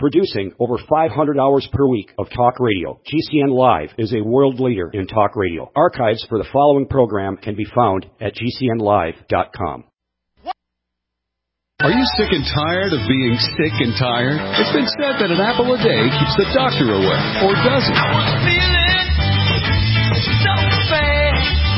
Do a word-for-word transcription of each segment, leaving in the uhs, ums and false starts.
Producing over five hundred hours per week of talk radio, G C N Live is a world leader in talk radio. Archives for the following program can be found at G C N live dot com. Are you sick and tired of being sick and tired? It's been said that an apple a day keeps the doctor away, or does it? I was feeling so bad.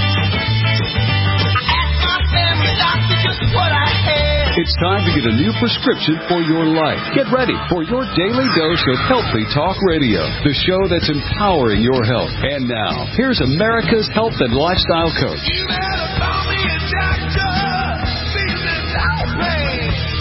I asked my family doctor just what I had. It's time to get a new prescription for your life. Get ready for your daily dose of Healthy Talk Radio, the show that's empowering your health. And now, here's America's health and lifestyle coach. You better call me a doctor. Feeling so bad.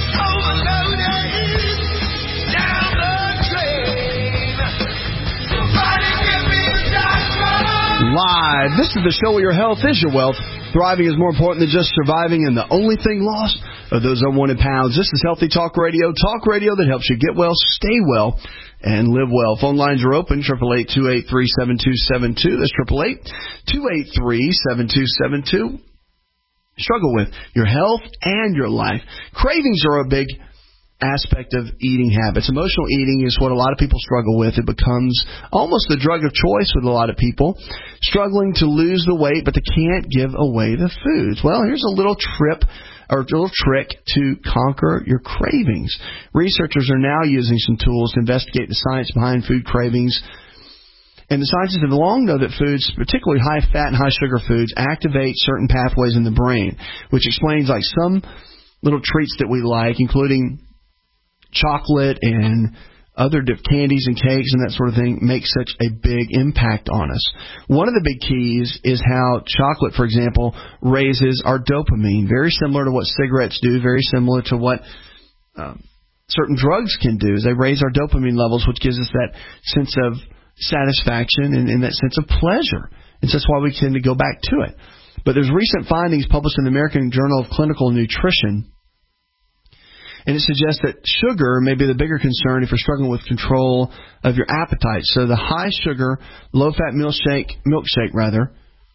Overloaded. Down the drain. Somebody give me a doctor. Live. This is the show where your health is your wealth. Thriving is more important than just surviving, and the only thing lost are those unwanted pounds. This is Healthy Talk Radio, talk radio that helps you get well, stay well, and live well. Phone lines are open, eight eight eight, two eight three, seven two seven two. That's eight eight eight, two eight three, seven two seven two. Struggle with your health and your life. Cravings are a big aspect of eating habits. Emotional eating is what a lot of people struggle with. It becomes almost the drug of choice with a lot of people, struggling to lose the weight, but they can't give away the foods. Well, here's a little trip or a little trick to conquer your cravings. Researchers are now using some tools to investigate the science behind food cravings. And the scientists have long known that foods, particularly high-fat and high-sugar foods, activate certain pathways in the brain, which explains like some little treats that we like, including chocolate and other candies and cakes and that sort of thing, make such a big impact on us. One of the big keys is how chocolate, for example, raises our dopamine, very similar to what cigarettes do, very similar to what um, certain drugs can do. They raise our dopamine levels, which gives us that sense of satisfaction and, and that sense of pleasure. And so that's why we tend to go back to it. But there's recent findings published in the American Journal of Clinical Nutrition, and it suggests that sugar may be the bigger concern if you're struggling with control of your appetite. So the high-sugar, low-fat milkshake, milkshake rather,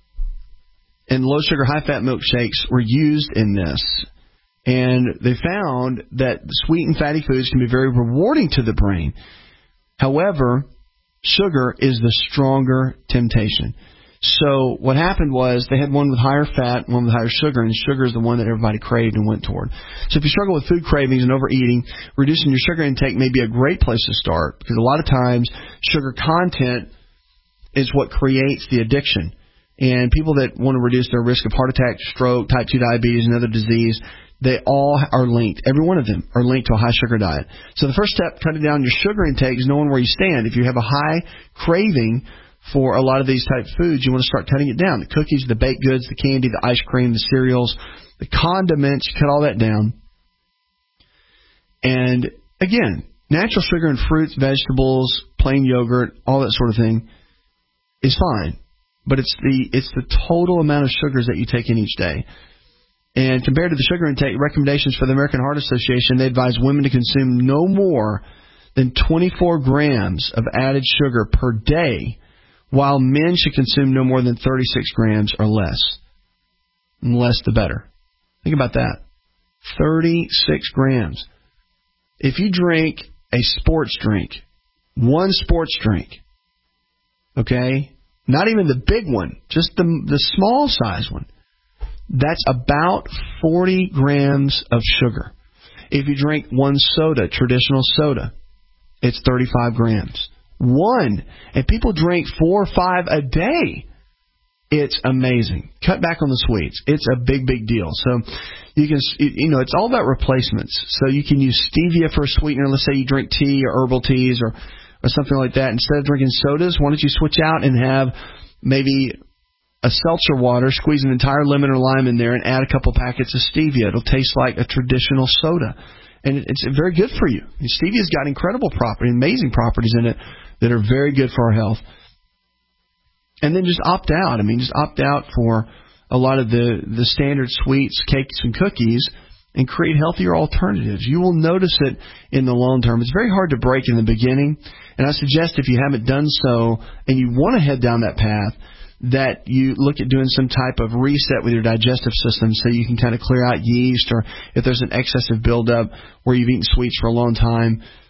and low-sugar, high-fat milkshakes were used in this. And they found that sweet and fatty foods can be very rewarding to the brain. However, sugar is the stronger temptation. So what happened was they had one with higher fat, one with higher sugar, and sugar is the one that everybody craved and went toward. So if you struggle with food cravings and overeating, reducing your sugar intake may be a great place to start, because a lot of times sugar content is what creates the addiction. And people that want to reduce their risk of heart attack, stroke, type two diabetes, and other disease, they all are linked. Every one of them are linked to a high-sugar diet. So the first step, cutting down your sugar intake, is knowing where you stand. If you have a high craving for a lot of these type of foods, you want to start cutting it down. The cookies, the baked goods, the candy, the ice cream, the cereals, the condiments, you cut all that down. And again, natural sugar in fruits, vegetables, plain yogurt, all that sort of thing is fine. But it's the it's the total amount of sugars that you take in each day. And compared to the sugar intake, recommendations for the American Heart Association, they advise women to consume no more than twenty-four grams of added sugar per day, while men should consume no more than thirty-six grams or less. And less the better. Think about that. thirty-six grams. If you drink a sports drink, one sports drink, okay, not even the big one, just the the small size one, that's about forty grams of sugar. If you drink one soda, traditional soda, it's thirty-five grams. One. And people drink four or five a day. It's amazing. Cut back on the sweets. It's a big, big deal. So you can, you know, it's all about replacements. So you can use stevia for a sweetener. Let's say you drink tea or herbal teas or, or something like that. Instead of drinking sodas, why don't you switch out and have maybe a seltzer water, squeeze an entire lemon or lime in there, and add a couple packets of stevia. It'll taste like a traditional soda. And it's very good for you. Stevia's got incredible properties, amazing properties in it that are very good for our health. And then just opt out. I mean, just opt out for a lot of the, the standard sweets, cakes, and cookies, and create healthier alternatives. You will notice it in the long term. It's very hard to break in the beginning, and I suggest if you haven't done so and you want to head down that path, that you look at doing some type of reset with your digestive system so you can kind of clear out yeast, or if there's an excessive buildup where you've eaten sweets for a long time,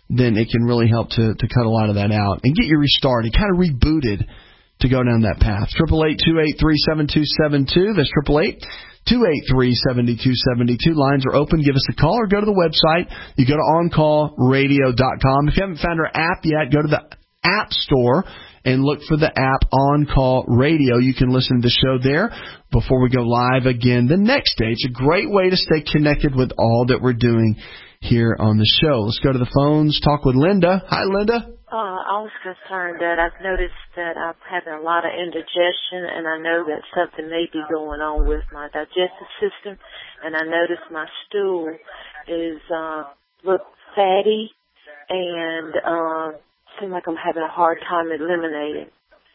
then it can really help to, to cut a lot of that out and get you restarted, kind of rebooted to go down that path. Triple eight two eight three seven two seven two. That's triple eight two eight three seven two seven two. Lines are open. Give us a call or go to the website. You go to on call radio dot com. If you haven't found our app yet, go to the App Store and look for the app On Call Radio. You can listen to the show there before we go live again the next day. It's a great way to stay connected with all that we're doing here on the show. Let's go to the phones. Talk with Linda. Hi, Linda. Uh, I was concerned that I've noticed that I'm having a lot of indigestion, and I know that something may be going on with my digestive system, and I noticed my stool is uh, look fatty, and uh, seems like I'm having a hard time eliminating.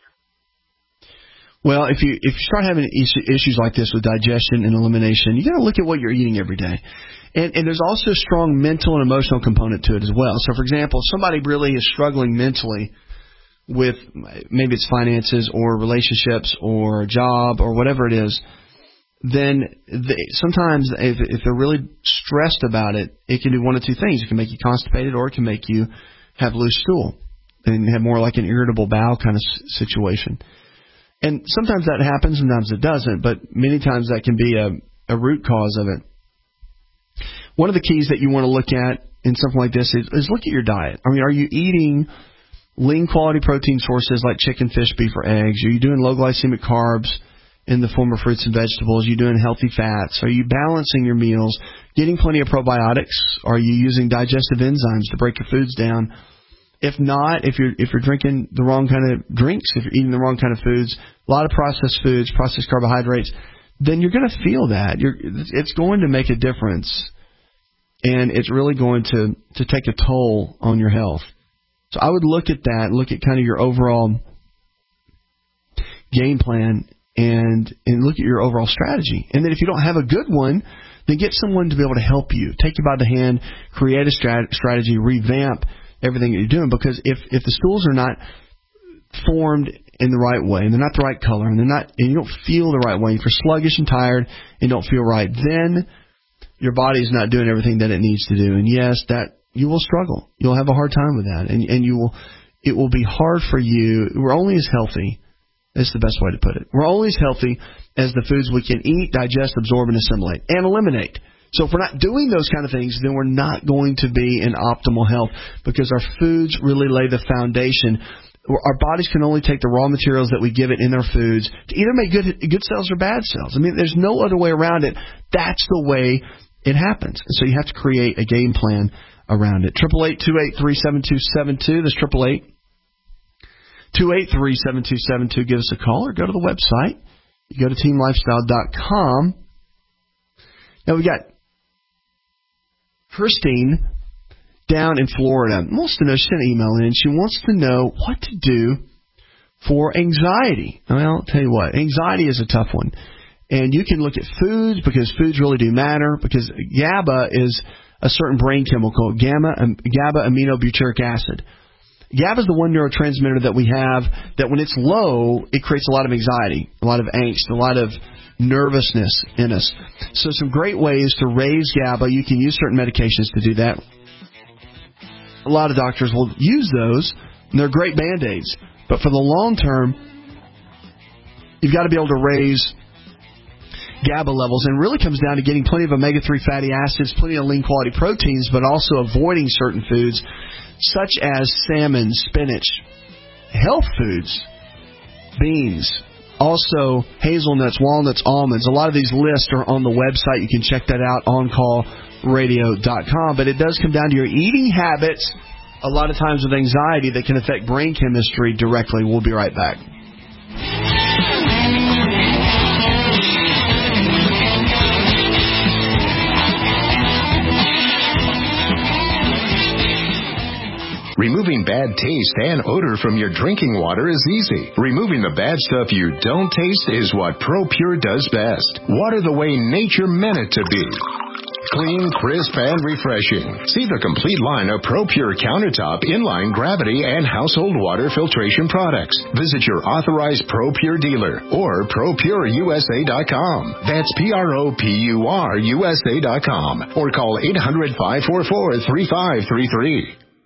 Well, if you if you start having issues like this with digestion and elimination, you got to look at what you're eating every day. And, and there's also a strong mental and emotional component to it as well. So, for example, if somebody really is struggling mentally with maybe it's finances or relationships or a job or whatever it is, then they, sometimes if, if they're really stressed about it, it can do one of two things. It can make you constipated or it can make you have loose stool and have more like an irritable bowel kind of situation. And sometimes that happens, sometimes it doesn't, but many times that can be a, a root cause of it. One of the keys that you want to look at in something like this is, is look at your diet. I mean, are you eating lean quality protein sources like chicken, fish, beef, or eggs? Are you doing low glycemic carbs in the form of fruits and vegetables? Are you doing healthy fats? Are you balancing your meals? Getting plenty of probiotics? Are you using digestive enzymes to break your foods down? If not, if you're if you're drinking the wrong kind of drinks, if you're eating the wrong kind of foods, a lot of processed foods, processed carbohydrates, then you're going to feel that. You're, it's going to make a difference. And it's really going to, to take a toll on your health. So I would look at that, look at kind of your overall game plan and, and look at your overall strategy. And then if you don't have a good one, then get someone to be able to help you, take you by the hand, create a strat- strategy, revamp everything that you're doing. Because if, if the stools are not formed in the right way and they're not the right color and they're not, and you don't feel the right way, if you're sluggish and tired and don't feel right, then your body's not doing everything that it needs to do. And yes, that you will struggle. You'll have a hard time with that. And and you will it will be hard for you. We're only as healthy, that's the best way to put it. We're only as healthy as the foods we can eat, digest, absorb, and assimilate, and eliminate. So if we're not doing those kind of things, then we're not going to be in optimal health because our foods really lay the foundation. Our bodies can only take the raw materials that we give it in their foods to either make good good cells or bad cells. I mean, there's no other way around it. That's the way it happens. So you have to create a game plan around it. Triple eight two eight three seven two seven two. That's triple eight two eight three seven two seven two. Give us a call or go to the website. You go to team lifestyle dot com. Now we got Christine down in Florida wants to know. She sent an email in. She wants to know what to do for anxiety. Well, I'll tell you what. Anxiety is a tough one. And you can look at foods because foods really do matter because GABA is a certain brain chemical, gamma, um, GABA aminobutyric acid. GABA is the one neurotransmitter that we have that when it's low, it creates a lot of anxiety, a lot of angst, a lot of nervousness in us. So some great ways to raise GABA. You can use certain medications to do that. A lot of doctors will use those, and they're great Band-Aids. But for the long term, you've got to be able to raise GABA levels, and it really comes down to getting plenty of omega three fatty acids, plenty of lean quality proteins, but also avoiding certain foods such as salmon, spinach, health foods, beans, also hazelnuts, walnuts, almonds. A lot of these lists are on the website. You can check that out, on call radio dot com. But it does come down to your eating habits, a lot of times with anxiety, that can affect brain chemistry directly. We'll be right back. Removing bad taste and odor from your drinking water is easy. Removing the bad stuff you don't taste is what ProPure does best. Water the way nature meant it to be. Clean, crisp, and refreshing. See the complete line of ProPure countertop, inline, gravity, and household water filtration products. Visit your authorized ProPure dealer or pro pure U S A dot com. That's P R O P U R U S A dot com. Or call eight hundred, five four four, three five three three.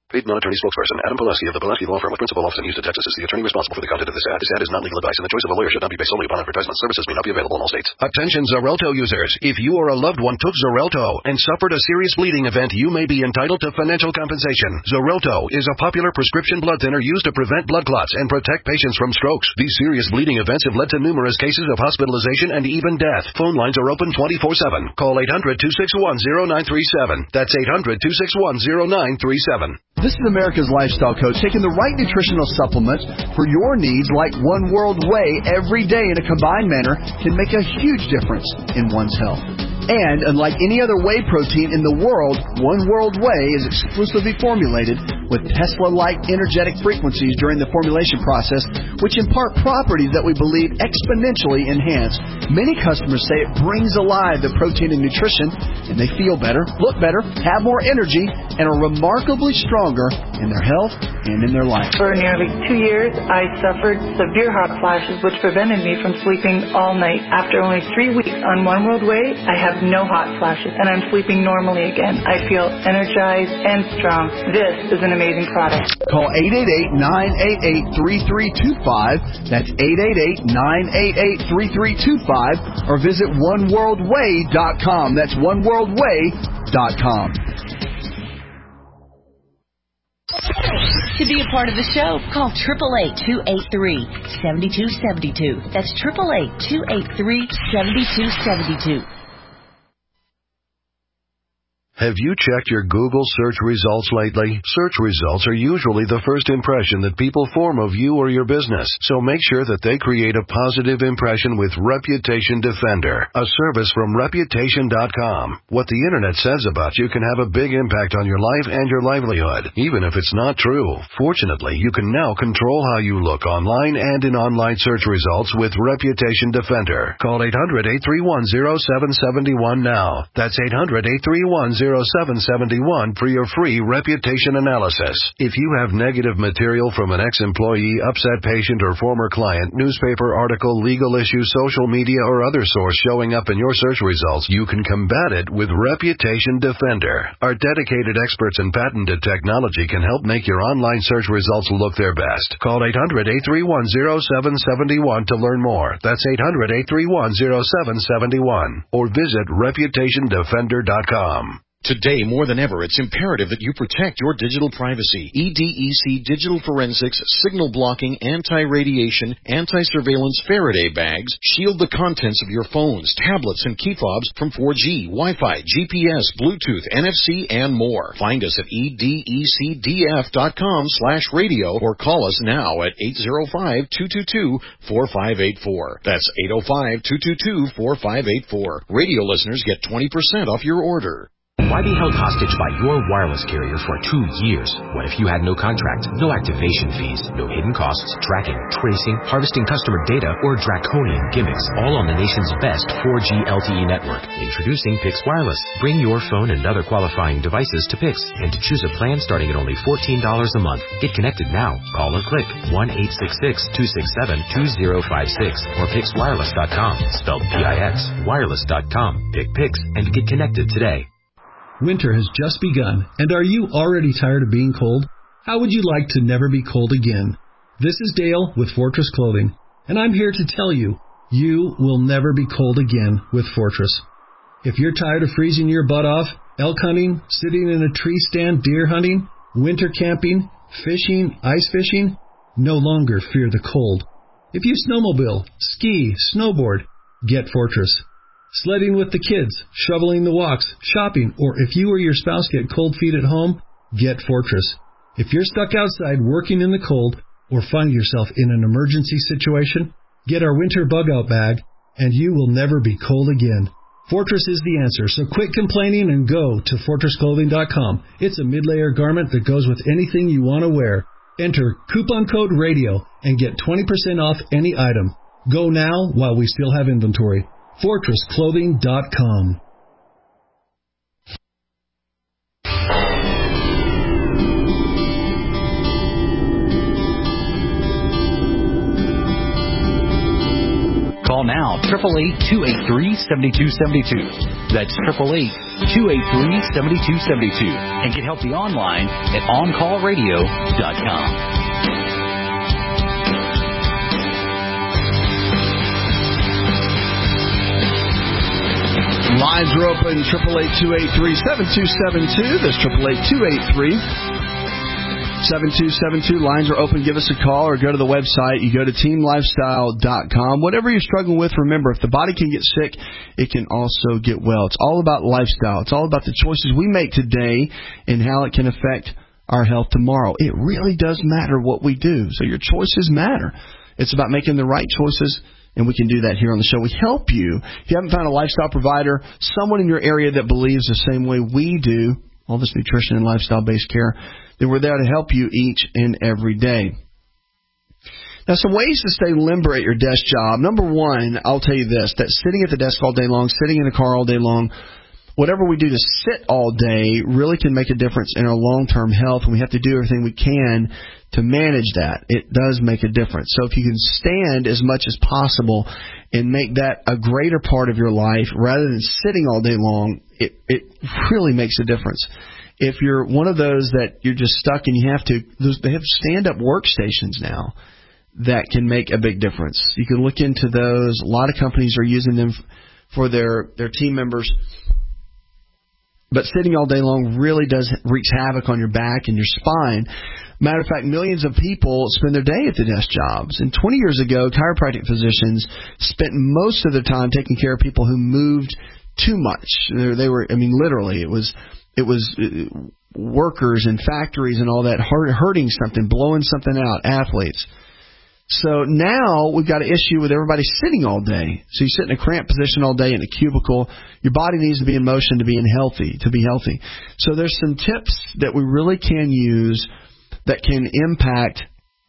Paid non-attorney spokesperson Adam Pulaski of the Pulaski Law Firm with principal office in Houston, Texas is the attorney responsible for the content of this ad. This ad is not legal advice, and the choice of a lawyer should not be based solely upon advertisement. Services may not be available in all states. Attention Xarelto users. If you or a loved one took Xarelto and suffered a serious bleeding event, you may be entitled to financial compensation. Xarelto is a popular prescription blood thinner used to prevent blood clots and protect patients from strokes. These serious bleeding events have led to numerous cases of hospitalization and even death. Phone lines are open twenty-four seven. Call eight hundred, two six one, zero nine three seven. That's eight hundred, two six one, zero nine three seven. This is America's Lifestyle Coach, taking the right nutritional supplements for your needs like One World Whey every day in a combined manner can make a huge difference in one's health. And unlike any other whey protein in the world, One World Whey is exclusively formulated with Tesla-like energetic frequencies during the formulation process, which impart properties that we believe exponentially enhance. Many customers say it brings alive the protein and nutrition, and they feel better, look better, have more energy, and are remarkably stronger in their health and in their life. For nearly two years, I suffered severe hot flashes, which prevented me from sleeping all night. After only three weeks on One World Whey, I have no hot flashes, and I'm sleeping normally again. I feel energized and strong. This is an amazing product. Call eight eight eight, nine eight eight, three three two five. That's eight eight eight, nine eight eight, three three two five. Or visit one world whey dot com. That's one world whey dot com. To be a part of the show, call eight eight eight, two eight three, seven two seven two. That's eight eight eight, two eight three, seven two seven two. Have you checked your Google search results lately? Search results are usually the first impression that people form of you or your business, so make sure that they create a positive impression with Reputation Defender, a service from reputation dot com. What the internet says about you can have a big impact on your life and your livelihood, even if it's not true. Fortunately, you can now control how you look online and in online search results with Reputation Defender. Call eight hundred, eight three one, zero seven seven one now. That's eight hundred, eight three one, zero seven seven one for your free reputation analysis. If you have negative material from an ex-employee, upset patient, or former client, newspaper article, legal issue, social media, or other source showing up in your search results, you can combat it with Reputation Defender. Our dedicated experts in patented technology can help make your online search results look their best. Call eight hundred, eight three one, zero seven seven one to learn more. That's eight hundred, eight three one, zero seven seven one. Or visit reputation defender dot com. Today, more than ever, it's imperative that you protect your digital privacy. E D E C Digital Forensics, signal blocking, anti-radiation, anti-surveillance Faraday bags shield the contents of your phones, tablets, and key fobs from four G, Wi-Fi, G P S, Bluetooth, N F C, and more. Find us at E D E C D F dot com slash radio or call us now at eight zero five, two two two, four five eight four. That's eight zero five, two two two, four five eight four. Radio listeners get twenty percent off your order. Why be held hostage by your wireless carrier for two years? What if you had no contract, no activation fees, no hidden costs, tracking, tracing, harvesting customer data, or draconian gimmicks, all on the nation's best four G L T E network? Introducing Pix Wireless. Bring your phone and other qualifying devices to Pix, and to choose a plan starting at only fourteen dollars a month. Get connected now. Call or click one eight six six, two six seven, two zero five six or pix wireless dot com, spelled P I X, wireless dot com. Pick Pix and get connected today. Winter has just begun, and are you already tired of being cold? How would you like to never be cold again? This is Dale with Fortress Clothing, and I'm here to tell you, you will never be cold again with Fortress. If you're tired of freezing your butt off, elk hunting, sitting in a tree stand deer hunting, winter camping, fishing, ice fishing, no longer fear the cold. If you snowmobile, ski, snowboard, get Fortress. Sledding with the kids, shoveling the walks, shopping, or if you or your spouse get cold feet at home, get Fortress. If you're stuck outside working in the cold or find yourself in an emergency situation, get our winter bug-out bag, and you will never be cold again. Fortress is the answer, so quit complaining and go to fortress clothing dot com. It's a mid-layer garment that goes with anything you want to wear. Enter coupon code RADIO and get twenty percent off any item. Go now while we still have inventory. fortress clothing dot com. Call now, eight eight eight, two eight three, seven two seven two. That's eight eight eight, two eight three, seven two seven two and get healthy online at on call radio dot com. Lines are open, eight eight eight, two eight three, seven two seven two. That's eight eight eight, two eight three, seven two seven two. Lines are open. Give us a call or go to the website. You go to team lifestyle dot com. Whatever you're struggling with, remember, if the body can get sick, it can also get well. It's all about lifestyle. It's all about the choices we make today and how it can affect our health tomorrow. It really does matter what we do. So your choices matter. It's about making the right choices, and we can do that here on the show. We help you. If you haven't found a lifestyle provider, someone in your area that believes the same way we do, all this nutrition and lifestyle-based care, then we're there to help you each and every day. Now, some ways to stay limber at your desk job. Number one, I'll tell you this, that sitting at the desk all day long, sitting in a car all day long, whatever we do to sit all day really can make a difference in our long-term health, and we have to do everything we can to manage that. It does make a difference. So if you can stand as much as possible and make that a greater part of your life rather than sitting all day long, it, it really makes a difference. If you're one of those that you're just stuck and you have to, they have stand-up workstations now that can make a big difference. You can look into those. A lot of companies are using them for their, their team members. But sitting all day long really does wreak havoc on your back and your spine. Matter of fact, millions of people spend their day at the desk jobs. And twenty years ago, chiropractic physicians spent most of their time taking care of people who moved too much. They were, I mean, literally, it was it was workers and factories and all that hurting something, blowing something out, athletes. So now we've got an issue with everybody sitting all day. So you sit in a cramped position all day in a cubicle. Your body needs to be in motion to be in healthy, to be healthy. So there's some tips that we really can use that can impact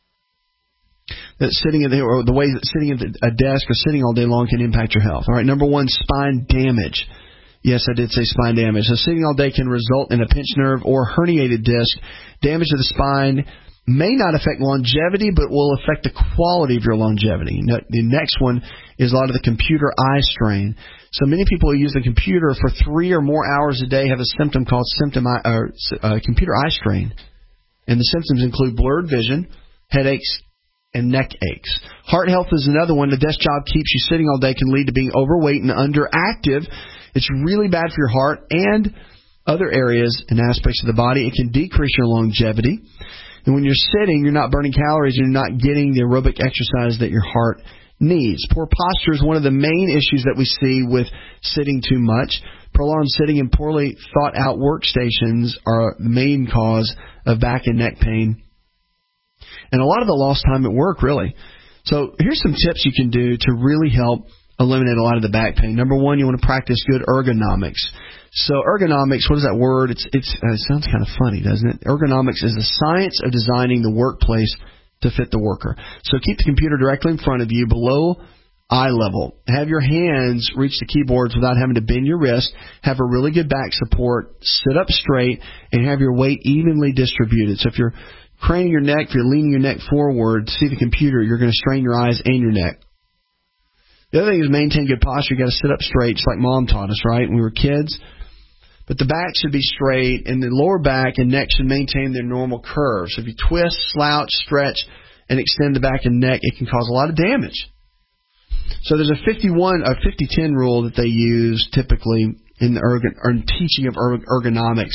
that sitting at the, or the way that sitting at a desk or sitting all day long can impact your health. All right, number one, spine damage. Yes, I did say spine damage. So sitting all day can result in a pinched nerve or herniated disc. Damage to the spine may not affect longevity, but will affect the quality of your longevity. The next one is a lot of the computer eye strain. So many people who use the computer for three or more hours a day have a symptom called symptom eye, or, uh, computer eye strain. And the symptoms include blurred vision, headaches, and neck aches. Heart health is another one. The desk job keeps you sitting all day, can lead to being overweight and underactive. It's really bad for your heart and other areas and aspects of the body. It can decrease your longevity. And when you're sitting, you're not burning calories and you're not getting the aerobic exercise that your heart needs. Poor posture is one of the main issues that we see with sitting too much. Prolonged sitting and poorly thought out workstations are the main cause of back and neck pain. And a lot of the lost time at work, really. So here's some tips you can do to really help eliminate a lot of the back pain. Number one, you want to practice good ergonomics. So ergonomics, what is that word? It's, it's, uh, it sounds kind of funny, doesn't it? Ergonomics is the science of designing the workplace to fit the worker. So keep the computer directly in front of you, below eye level. Have your hands reach the keyboards without having to bend your wrist. Have a really good back support. Sit up straight and have your weight evenly distributed. So if you're craning your neck, if you're leaning your neck forward to see the computer, you're going to strain your eyes and your neck. The other thing is maintain good posture. You've got to sit up straight, just like Mom taught us, right, when we were kids. But the back should be straight, and the lower back and neck should maintain their normal curve. So if you twist, slouch, stretch, and extend the back and neck, it can cause a lot of damage. So there's a fifty-one, a fifty ten rule that they use typically in the ergon, or in teaching of ergonomics.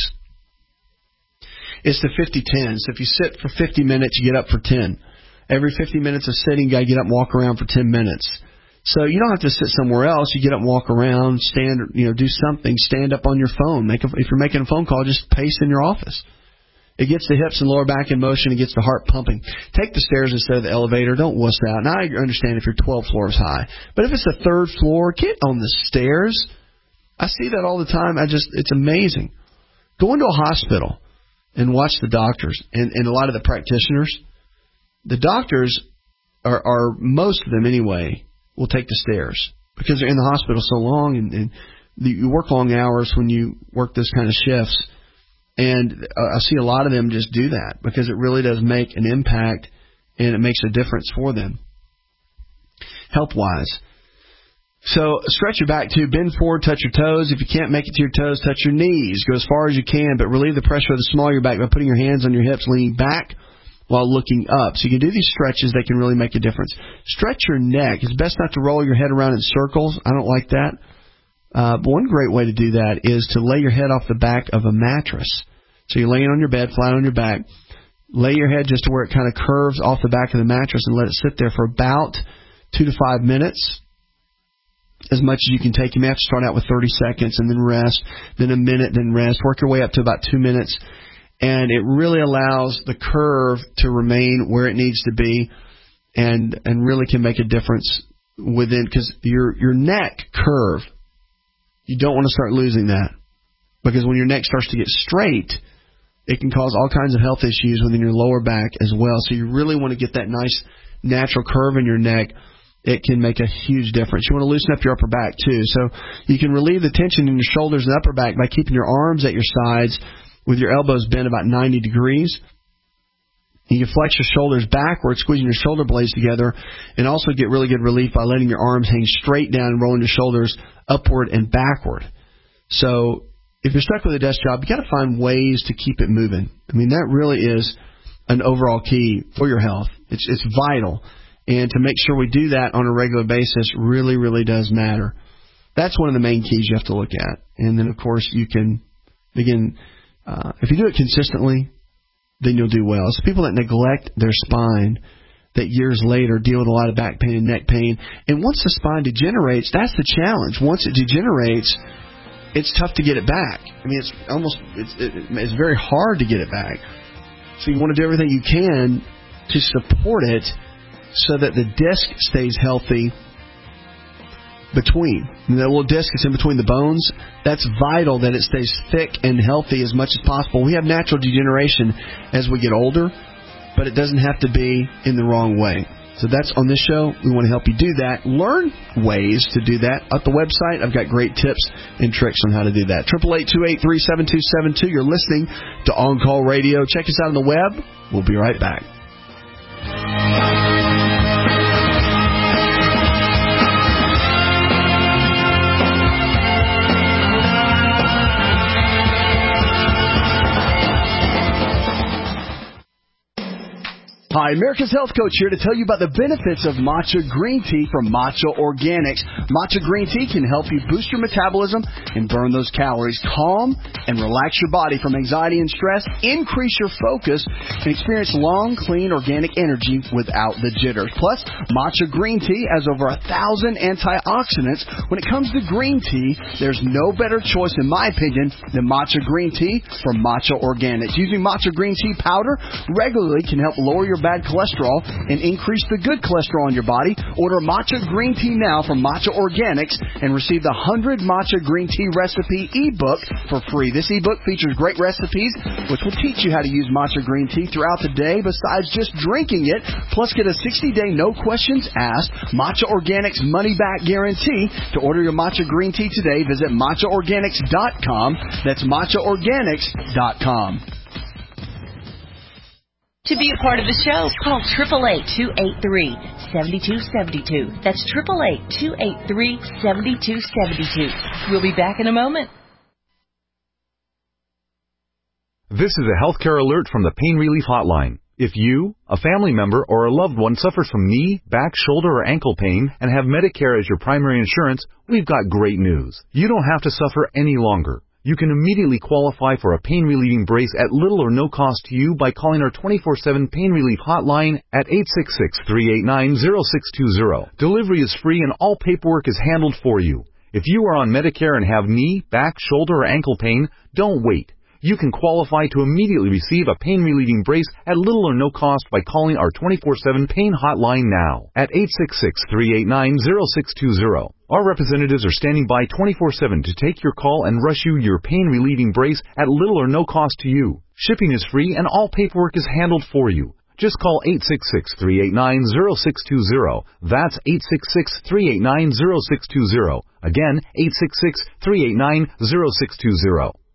It's the fifty ten. So if you sit for fifty minutes, you get up for ten. Every fifty minutes of sitting, you got to get up and walk around for ten minutes. So you don't have to sit somewhere else. You get up and walk around, stand, you know, do something. Stand up on your phone. Make a, if you're making a phone call, just pace in your office. It gets the hips and lower back in motion. It gets the heart pumping. Take the stairs instead of the elevator. Don't wuss out. Now I understand if you're twelve floors high, but if it's the third floor, get on the stairs. I see that all the time. I just, it's amazing. Go into a hospital and watch the doctors and, and a lot of the practitioners. The doctors are, are most of them anyway, will take the stairs because they're in the hospital so long, and, and the, you work long hours when you work this kind of shifts. And uh, I see a lot of them just do that because it really does make an impact and it makes a difference for them. Health-wise, So stretch your back, too. Bend forward, touch your toes. If you can't make it to your toes, touch your knees. Go as far as you can, but relieve the pressure of the small of your back by putting your hands on your hips, leaning back while looking up. So you can do these stretches. They can really make a difference. Stretch your neck. It's best not to roll your head around in circles. I don't like that. Uh, but one great way to do that is to lay your head off the back of a mattress. So you're laying on your bed, flat on your back. Lay your head just to where it kind of curves off the back of the mattress and let it sit there for about two to five minutes. As much as you can take. You may have to start out with thirty seconds and then rest, then a minute, then rest. Work your way up to about two minutes. And it really allows the curve to remain where it needs to be and and really can make a difference within, because your, your neck curve, you don't want to start losing that. Because when your neck starts to get straight, it can cause all kinds of health issues within your lower back as well. So you really want to get that nice natural curve in your neck. It can make a huge difference. You want to loosen up your upper back, too. So you can relieve the tension in your shoulders and upper back by keeping your arms at your sides with your elbows bent about ninety degrees. You can flex your shoulders backward, squeezing your shoulder blades together, and also get really good relief by letting your arms hang straight down and rolling your shoulders upward and backward. So if you're stuck with a desk job, you got to find ways to keep it moving. I mean, that really is an overall key for your health. It's it's vital. And to make sure we do that on a regular basis really, really does matter. That's one of the main keys you have to look at. And then, of course, you can begin, uh, if you do it consistently, then you'll do well. It's people that neglect their spine that years later deal with a lot of back pain and neck pain. And once the spine degenerates, that's the challenge. Once it degenerates, it's tough to get it back. I mean, it's almost, it's, it, it's very hard to get it back. So you want to do everything you can to support it so that the disc stays healthy between. And that little disc is in between the bones. That's vital that it stays thick and healthy as much as possible. We have natural degeneration as we get older, but it doesn't have to be in the wrong way. So that's on this show. We want to help you do that. Learn ways to do that. At the website, I've got great tips and tricks on how to do that. eight eight eight, two eight three, seven two seven two. You're listening to On Call Radio. Check us out on the web. We'll be right back. Hi, America's Health Coach here to tell you about the benefits of matcha green tea from Matcha Organics. Matcha green tea can help you boost your metabolism and burn those calories, calm and relax your body from anxiety and stress, increase your focus, and experience long, clean, organic energy without the jitters. Plus, matcha green tea has over a thousand antioxidants. When it comes to green tea, there's no better choice, in my opinion, than matcha green tea from Matcha Organics. Using matcha green tea powder regularly can help lower your bad cholesterol and increase the good cholesterol in your body. Order matcha green tea now from Matcha Organics and receive the one hundred Matcha Green Tea Recipe ebook for free. This ebook features great recipes which will teach you how to use matcha green tea throughout the day besides just drinking it. Plus, get a sixty-day no questions asked Matcha Organics money back guarantee. To order your matcha green tea today, visit matcha organics dot com. That's matcha organics dot com. To be a part of the show, call eight eight eight, two eight three, seven two seven two. That's eight eight eight, two eight three, seven two seven two. We'll be back in a moment. This is a healthcare alert from the Pain Relief Hotline. If you, a family member, or a loved one suffers from knee, back, shoulder, or ankle pain and have Medicare as your primary insurance, we've got great news. You don't have to suffer any longer. You can immediately qualify for a pain-relieving brace at little or no cost to you by calling our twenty-four seven Pain Relief Hotline at eight six six, three eight nine, zero six two zero. Delivery is free and all paperwork is handled for you. If you are on Medicare and have knee, back, shoulder, or ankle pain, don't wait. You can qualify to immediately receive a pain-relieving brace at little or no cost by calling our twenty-four seven Pain Hotline now at eight six six, three eight nine, zero six two zero. Our representatives are standing by twenty-four seven to take your call and rush you your pain-relieving brace at little or no cost to you. Shipping is free and all paperwork is handled for you. Just call eight six six, three eight nine, zero six two zero. That's eight six six, three eight nine, zero six two zero. Again, eight six six, three eight nine, zero six two zero.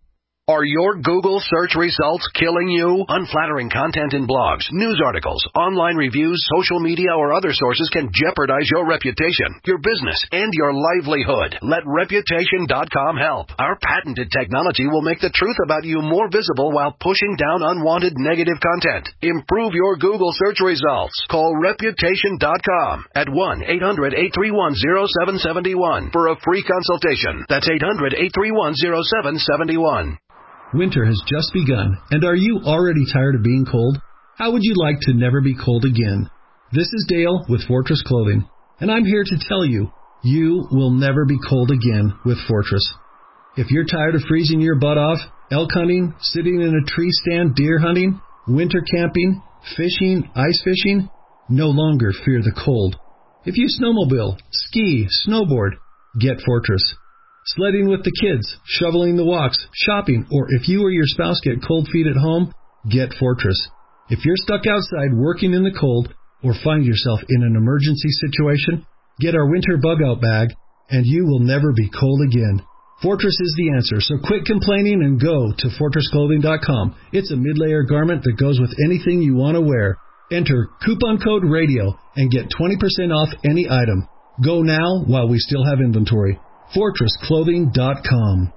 Are your Google search results killing you? Unflattering content in blogs, news articles, online reviews, social media, or other sources can jeopardize your reputation, your business, and your livelihood. Let Reputation dot com help. Our patented technology will make the truth about you more visible while pushing down unwanted negative content. Improve your Google search results. Call Reputation dot com at one eight hundred eight three one oh seven seven one for a free consultation. That's eight hundred eight three one oh seven seven one. Winter has just begun, and are you already tired of being cold? How would you like to never be cold again? This is Dale with Fortress Clothing, and I'm here to tell you, you will never be cold again with Fortress. If you're tired of freezing your butt off, elk hunting, sitting in a tree stand deer hunting, winter camping, fishing, ice fishing, no longer fear the cold. If you snowmobile, ski, snowboard, get Fortress. Sledding with the kids, shoveling the walks, shopping, or if you or your spouse get cold feet at home, get Fortress. If you're stuck outside working in the cold or find yourself in an emergency situation, get our winter bug-out bag, and you will never be cold again. Fortress is the answer, so quit complaining and go to Fortress Clothing dot com. It's a mid-layer garment that goes with anything you want to wear. Enter coupon code RADIO and get twenty percent off any item. Go now while we still have inventory. Fortress Clothing dot com.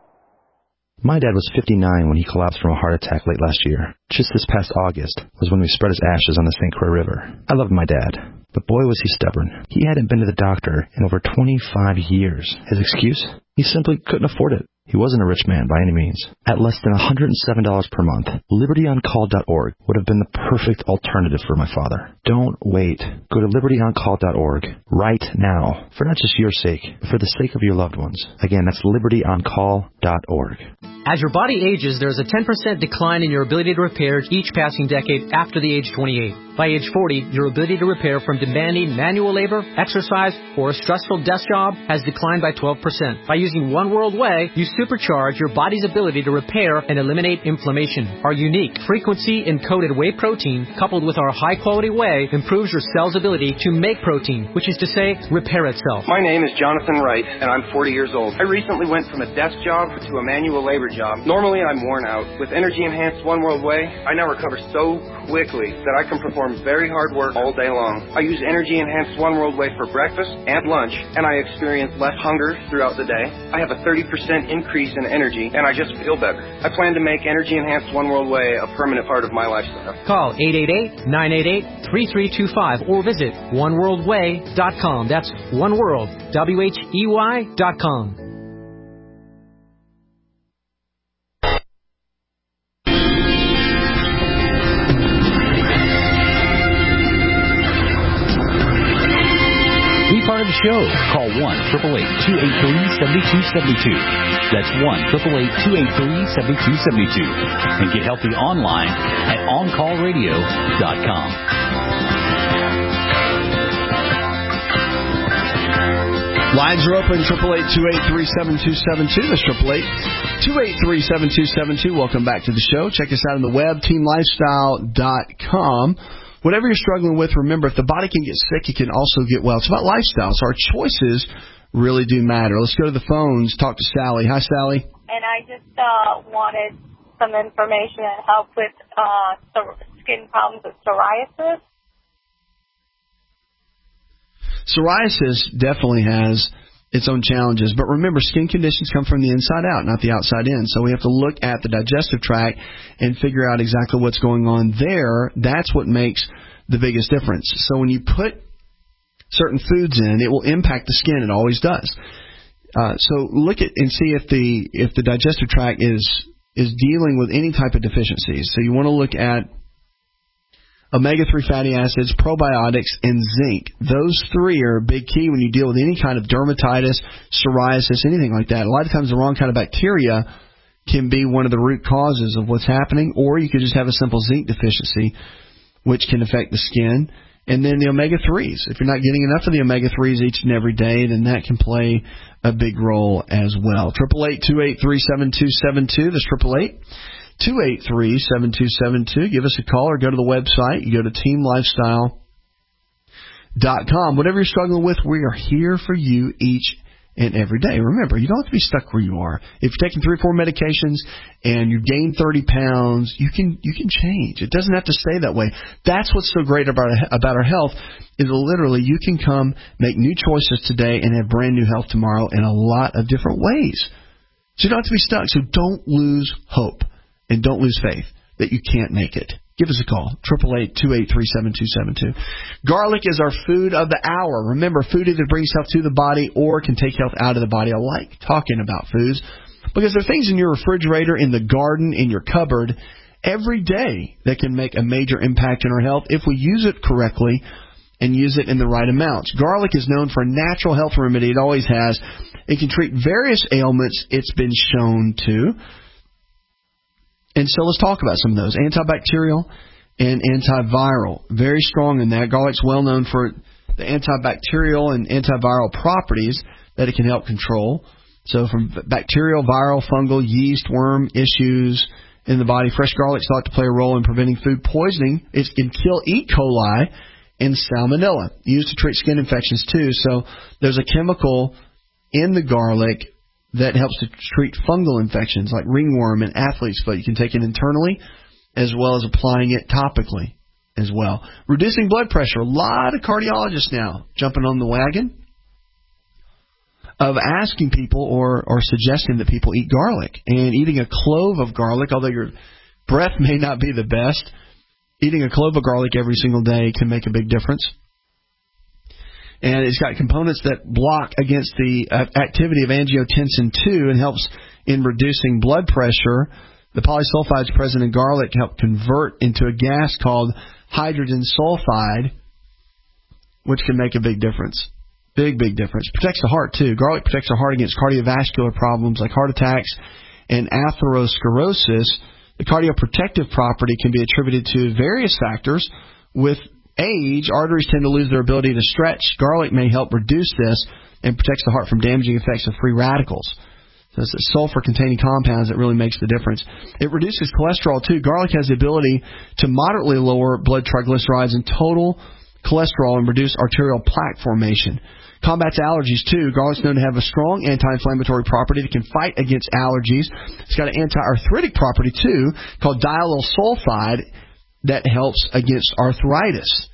My dad was fifty-nine when he collapsed from a heart attack late last year. Just this past August was when we spread his ashes on the Saint Croix River. I loved my dad, but boy was he stubborn. He hadn't been to the doctor in over twenty-five years. His excuse? He simply couldn't afford it. He wasn't a rich man by any means. At less than one hundred seven dollars per month, Liberty On Call dot org would have been the perfect alternative for my father. Don't wait. Go to Liberty On Call dot org right now, for not just your sake, but for the sake of your loved ones. Again, that's Liberty On Call dot org. As your body ages, there is a ten percent decline in your ability to repair each passing decade after the age twenty-eight. By age forty, your ability to repair from demanding manual labor, exercise, or a stressful desk job has declined by twelve percent. By using One World Whey, you supercharge your body's ability to repair and eliminate inflammation. Our unique frequency-encoded whey protein, coupled with our high-quality whey, improves your cell's ability to make protein, which is to say, repair itself. My name is Jonathan Wright, and I'm forty years old. I recently went from a desk job to a manual labor job. Normally, I'm worn out. With energy-enhanced One World Whey, I now recover so quickly that I can perform very hard work all day long. I use energy-enhanced One World Whey for breakfast and lunch, and I experience less hunger throughout the day. I have a thirty percent increase in energy, and I just feel better. I plan to make energy-enhanced One World Whey a permanent part of my lifestyle. Call eight eight eight, nine eight eight, three three two five or visit one world whey dot com. That's One World, W H E Y dot com. Part of the show. Call one eight eight eight, two eight three, seven two seven two. That's one eight eight eight, two eight three, seven two seven two. And get healthy online at on call radio dot com. Lines are open, eight eight eight, two eight three, seven two seven two. That's eight eight eight, two eight three, seven two seven two. Welcome back to the show. Check us out on the web, team lifestyle dot com. Whatever you're struggling with, remember, if the body can get sick, it can also get well. It's about lifestyle, so our choices really do matter. Let's go to the phones, talk to Sally. Hi, Sally. And I just uh, wanted some information and help with uh, skin problems with psoriasis. Psoriasis definitely has its own challenges, but remember, skin conditions come from the inside out, not the outside in. So we have to look at the digestive tract and figure out exactly what's going on there. That's what makes the biggest difference. So when you put certain foods in, it will impact the skin. It always does. Uh, so look at and see if the if the digestive tract is is dealing with any type of deficiencies. So you want to look at omega three fatty acids, probiotics, and zinc. Those three are a big key when you deal with any kind of dermatitis, psoriasis, anything like that. A lot of times the wrong kind of bacteria can be one of the root causes of what's happening, or you could just have a simple zinc deficiency, which can affect the skin. And then the omega threes. If you're not getting enough of the omega threes each and every day, then that can play a big role as well. eight eight eight, two eight three, seven two seven two. That's eight eight eight, two eight three, seven two seven two. Give us a call or go to the website. You go to team lifestyle dot com. Whatever you're struggling with, we are here for you each and every day. Remember, you don't have to be stuck where you are. If you're taking three or four medications and you gain thirty pounds, you can you can change. It doesn't have to stay that way. That's what's so great about about our health is literally you can come make new choices today and have brand new health tomorrow in a lot of different ways. So you don't have to be stuck. So don't lose hope and don't lose faith that you can't make it. Give us a call, eight eight eight, two eight three, seven two seven two. Garlic is our food of the hour. Remember, food either brings health to the body or can take health out of the body. I like talking about foods because there are things in your refrigerator, in the garden, in your cupboard every day that can make a major impact on our health if we use it correctly and use it in the right amounts. Garlic is known for a natural health remedy. It always has. It can treat various ailments it's been shown to. And so let's talk about some of those. Antibacterial and antiviral. Very strong in that. Garlic's well known for the antibacterial and antiviral properties that it can help control. So from bacterial, viral, fungal, yeast, worm issues in the body, fresh garlic is thought to play a role in preventing food poisoning. It can kill E. coli and salmonella. Used to treat skin infections too. So there's a chemical in the garlic that helps to treat fungal infections like ringworm and athlete's foot. You can take it internally as well as applying it topically as well. Reducing blood pressure. A lot of cardiologists now jumping on the wagon of asking people or, or suggesting that people eat garlic. And eating a clove of garlic, although your breath may not be the best, eating a clove of garlic every single day can make a big difference. And it's got components that block against the uh, activity of angiotensin two and helps in reducing blood pressure. The polysulfides present in garlic help convert into a gas called hydrogen sulfide, which can make a big difference. Big, big difference. Protects the heart, too. Garlic protects the heart against cardiovascular problems like heart attacks and atherosclerosis. The cardioprotective property can be attributed to various factors. With age, arteries tend to lose their ability to stretch. Garlic may help reduce this and protects the heart from damaging effects of free radicals. So it's the sulfur-containing compounds that really makes the difference. It reduces cholesterol, too. Garlic has the ability to moderately lower blood triglycerides and total cholesterol and reduce arterial plaque formation. Combats allergies, too. Garlic's known to have a strong anti-inflammatory property that can fight against allergies. It's got an anti-arthritic property, too, called diallyl sulfide, that helps against arthritis.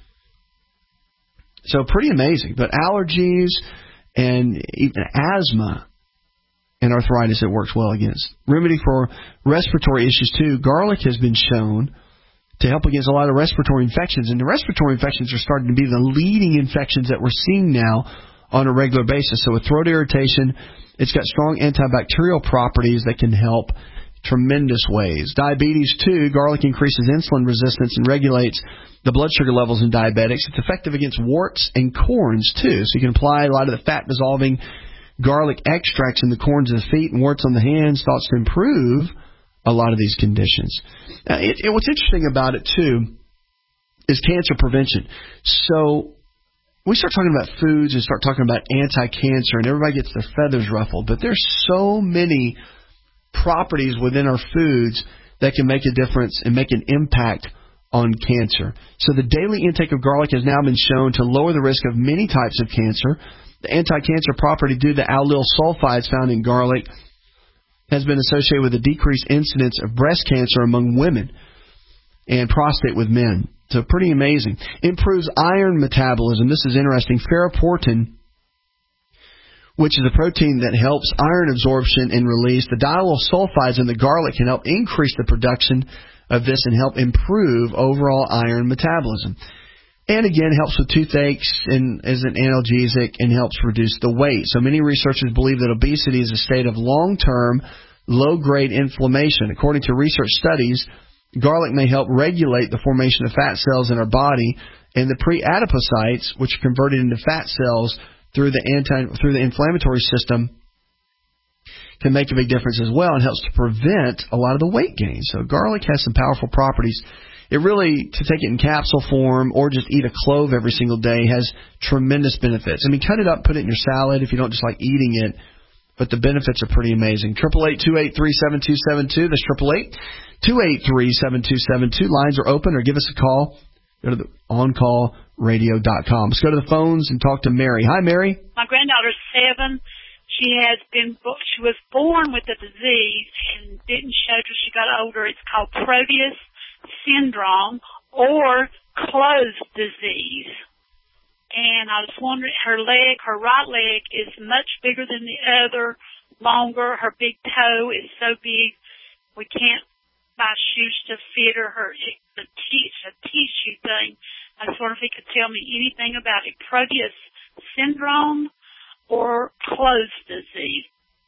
So pretty amazing. But allergies and even asthma and arthritis it works well against. Remedy for respiratory issues too. Garlic has been shown to help against a lot of respiratory infections. And the respiratory infections are starting to be the leading infections that we're seeing now on a regular basis. So with throat irritation, it's got strong antibacterial properties that can help tremendous ways. Diabetes, too. Garlic increases insulin resistance and regulates the blood sugar levels in diabetics. It's effective against warts and corns, too. So you can apply a lot of the fat-dissolving garlic extracts in the corns of the feet and warts on the hands, thought to improve a lot of these conditions. Now, it, it, what's interesting about it, too, is cancer prevention. So we start talking about foods and start talking about anti-cancer, and everybody gets their feathers ruffled. But there's so many properties within our foods that can make a difference and make an impact on cancer. So the daily intake of garlic has now been shown to lower the risk of many types of cancer. The anti-cancer property due to allyl sulfides found in garlic has been associated with a decreased incidence of breast cancer among women and prostate with men. So pretty amazing. Improves iron metabolism. This is interesting. Ferroportin, which is a protein that helps iron absorption and release. The diallyl sulfides in the garlic can help increase the production of this and help improve overall iron metabolism. And again, helps with toothaches and is an analgesic and helps reduce the weight. So many researchers believe that obesity is a state of long-term, low-grade inflammation. According to research studies, garlic may help regulate the formation of fat cells in our body, and the pre-adipocytes, which are converted into fat cells through the anti through the inflammatory system, can make a big difference as well and helps to prevent a lot of the weight gain. So garlic has some powerful properties. It really, to take it in capsule form or just eat a clove every single day, has tremendous benefits. I mean, cut it up, put it in your salad if you don't just like eating it, but the benefits are pretty amazing. eight eight eight, two eight three, seven two seven two. That's eight eight eight, two eight three, seven two seven two. Lines are open, or give us a call. Go to the on call radio dot com. Let's go to the phones and talk to Mary. Hi, Mary. My granddaughter's seven. she has been, she was born with the disease and didn't show till she got older. It's called Proteus syndrome or closed disease. And I was wondering, her leg, her right leg is much bigger than the other, longer. Her big toe is so big we can't buy shoes to fit her. Her the t- a tissue thing. I was wondering if he could tell me anything about it. Proteus syndrome or closed disease.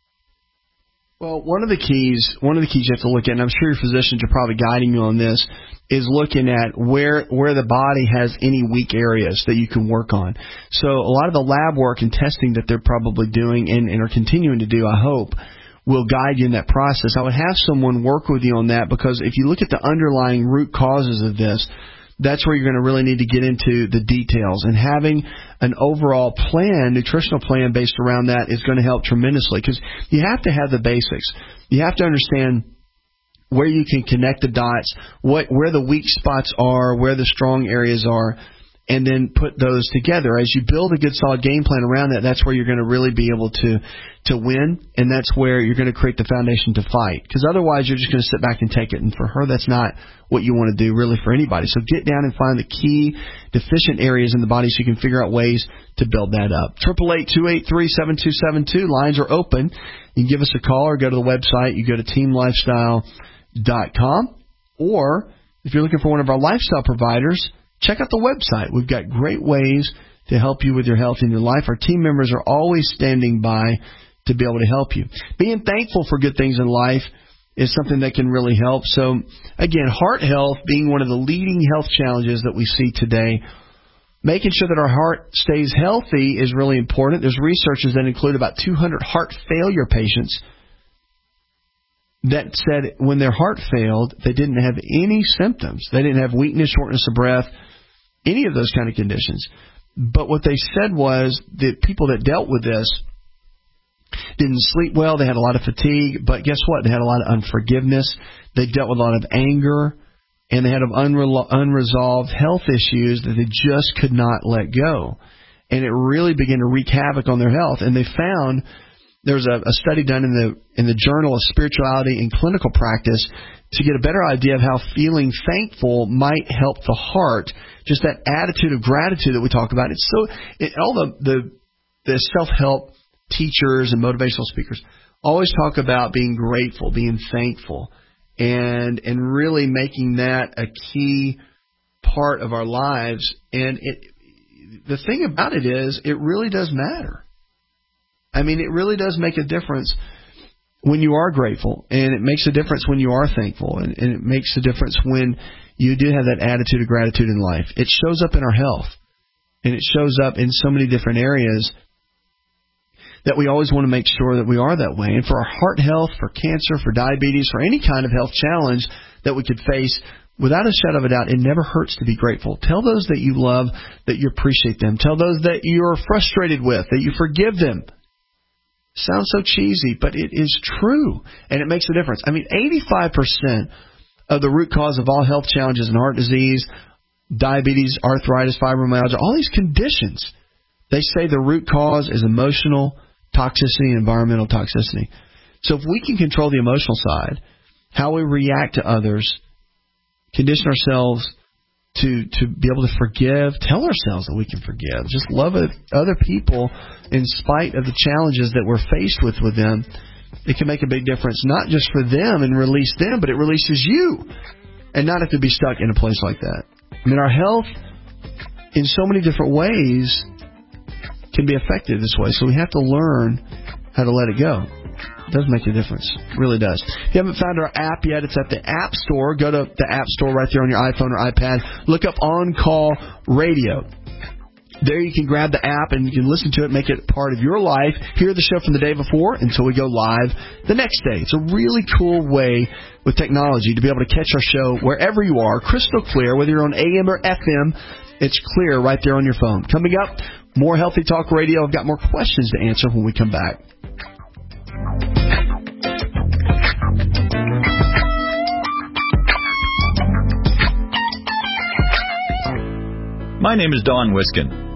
Well, one of the keys, one of the keys you have to look at, and I'm sure your physicians are probably guiding you on this, is looking at where where the body has any weak areas that you can work on. So a lot of the lab work and testing that they're probably doing and, and are continuing to do, I hope, will guide you in that process. I would have someone work with you on that, because if you look at the underlying root causes of this, that's where you're going to really need to get into the details. And having an overall plan, nutritional plan based around that is going to help tremendously, because you have to have the basics. You have to understand where you can connect the dots, what where the weak spots are, where the strong areas are, and then put those together. As you build a good solid game plan around that, that's where you're going to really be able to to win, and that's where you're going to create the foundation to fight. Because otherwise you're just going to sit back and take it, and for her that's not what you want to do really for anybody. So get down and find the key deficient areas in the body so you can figure out ways to build that up. eight eight eight, two eight three, seven two seven two. Lines are open. You can give us a call or go to the website. You go to team lifestyle dot com, or if you're looking for one of our lifestyle providers, check out the website. We've got great ways to help you with your health in your life. Our team members are always standing by to be able to help you. Being thankful for good things in life is something that can really help. So, again, heart health being one of the leading health challenges that we see today. Making sure that our heart stays healthy is really important. There's researchers that include about two hundred heart failure patients that said when their heart failed, they didn't have any symptoms. They didn't have weakness, shortness of breath, any of those kind of conditions. But what they said was that people that dealt with this didn't sleep well. They had a lot of fatigue. But guess what? They had a lot of unforgiveness. They dealt with a lot of anger. And they had unre- unresolved health issues that they just could not let go. And it really began to wreak havoc on their health. And they found there's a, a study done in the in the Journal of Spirituality and Clinical Practice to get a better idea of how feeling thankful might help the heart. Just that attitude of gratitude that we talk about. It's so it, all the the, the self-help teachers and motivational speakers always talk about being grateful, being thankful, and and really making that a key part of our lives. And it the thing about it is, it really does matter. I mean, it really does make a difference when you are grateful, and it makes a difference when you are thankful, and, and it makes a difference when you do have that attitude of gratitude in life. It shows up in our health, and it shows up in so many different areas that we always want to make sure that we are that way. And for our heart health, for cancer, for diabetes, for any kind of health challenge that we could face, without a shadow of a doubt, it never hurts to be grateful. Tell those that you love that you appreciate them. Tell those that you're frustrated with that you forgive them. Sounds so cheesy, but it is true, and it makes a difference. I mean, eighty-five percent of the root cause of all health challenges in heart disease, diabetes, arthritis, fibromyalgia, all these conditions, they say the root cause is emotional toxicity and environmental toxicity. So if we can control the emotional side, how we react to others, condition ourselves to to be able to forgive, tell ourselves that we can forgive, just love other people in spite of the challenges that we're faced with with them, it can make a big difference, not just for them and release them, but it releases you and not have to be stuck in a place like that. I mean, our health in so many different ways can be affected this way, so we have to learn how to let it go. It does make a difference. It really does. If you haven't found our app yet, it's at the App Store. Go to the App Store right there on your iPhone or iPad. Look up On Call Radio. There you can grab the app and you can listen to it, make it part of your life. Hear the show from the day before until we go live the next day. It's a really cool way with technology to be able to catch our show wherever you are, crystal clear, whether you're on A M or F M. It's clear right there on your phone. Coming up, more Healthy Talk Radio. I've got more questions to answer when we come back. My name is Don Wiskin.